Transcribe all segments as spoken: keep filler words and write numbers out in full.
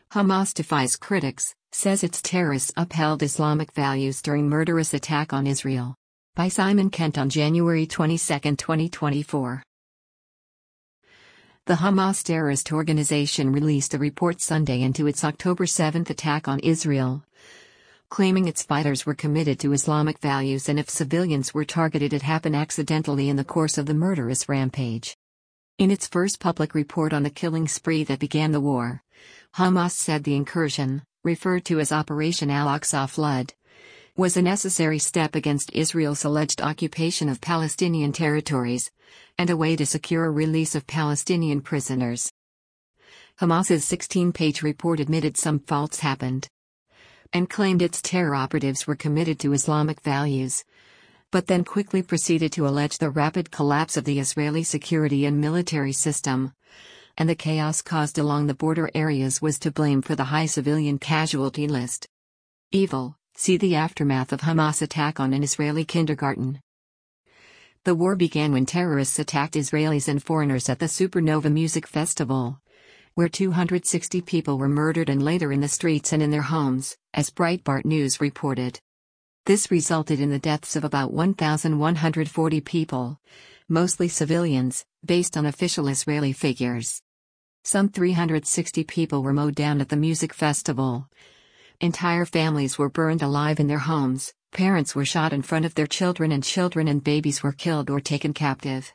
Hamas defies critics, says its terrorists upheld Islamic values during murderous attack on Israel. By Simon Kent on January twenty-second, twenty twenty-four. The Hamas terrorist organization released a report Sunday into its October seventh attack on Israel, claiming its fighters were committed to Islamic values and if civilians were targeted it happened accidentally in the course of the murderous rampage. In its first public report on the killing spree that began the war, Hamas said the incursion, referred to as Operation Al-Aqsa Flood, was a necessary step against Israel's alleged occupation of Palestinian territories, and a way to secure a release of Palestinian prisoners. Hamas's sixteen-page report admitted some faults happened, and claimed its terror operatives were committed to Islamic values, but then quickly proceeded to allege the rapid collapse of the Israeli security and military system, and the chaos caused along the border areas was to blame for the high civilian casualty list. Evil, see the aftermath of Hamas attack on an Israeli kindergarten. The war began when terrorists attacked Israelis and foreigners at the Supernova Music Festival, where two hundred sixty people were murdered and later in the streets and in their homes, as Breitbart News reported. This resulted in the deaths of about one thousand one hundred forty people, mostly civilians, based on official Israeli figures. Some three hundred sixty people were mowed down at the music festival. Entire families were burned alive in their homes, parents were shot in front of their children and children and babies were killed or taken captive.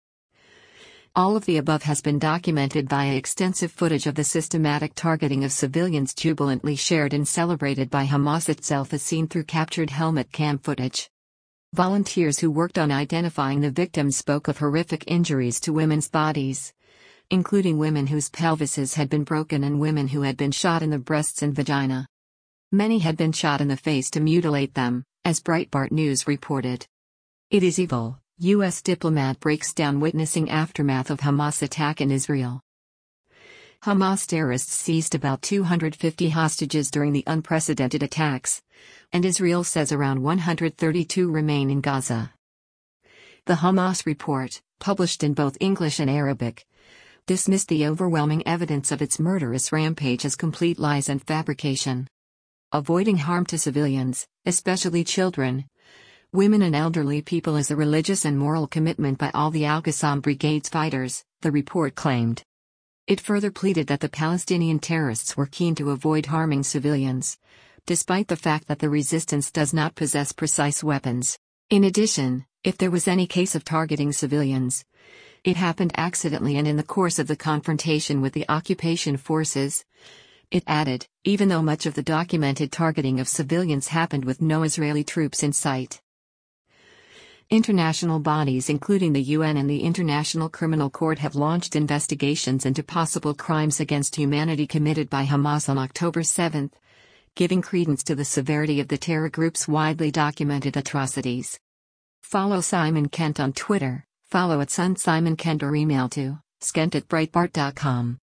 All of the above has been documented via extensive footage of the systematic targeting of civilians jubilantly shared and celebrated by Hamas itself as seen through captured helmet cam footage. Volunteers who worked on identifying the victims spoke of horrific injuries to women's bodies, including women whose pelvises had been broken and women who had been shot in the breasts and vagina. Many had been shot in the face to mutilate them, as Breitbart News reported. It is evil. U S diplomat breaks down witnessing aftermath of Hamas attack in Israel. Hamas terrorists seized about two hundred fifty hostages during the unprecedented attacks, and Israel says around one hundred thirty-two remain in Gaza. The Hamas report, published in both English and Arabic, dismissed the overwhelming evidence of its murderous rampage as complete lies and fabrication. Avoiding harm to civilians, especially children, women and elderly people is a religious and moral commitment by all the Al-Qassam Brigade's fighters, the report claimed. It further pleaded that the Palestinian terrorists were keen to avoid harming civilians, despite the fact that the resistance does not possess precise weapons. In addition, if there was any case of targeting civilians, it happened accidentally and in the course of the confrontation with the occupation forces. It added, even though much of the documented targeting of civilians happened with no Israeli troops in sight. International bodies including the U N and the International Criminal Court have launched investigations into possible crimes against humanity committed by Hamas on October seventh, giving credence to the severity of the terror group's widely documented atrocities. Follow Simon Kent on Twitter, follow at Sun Simon Kent or email to skent at breitbart dot com.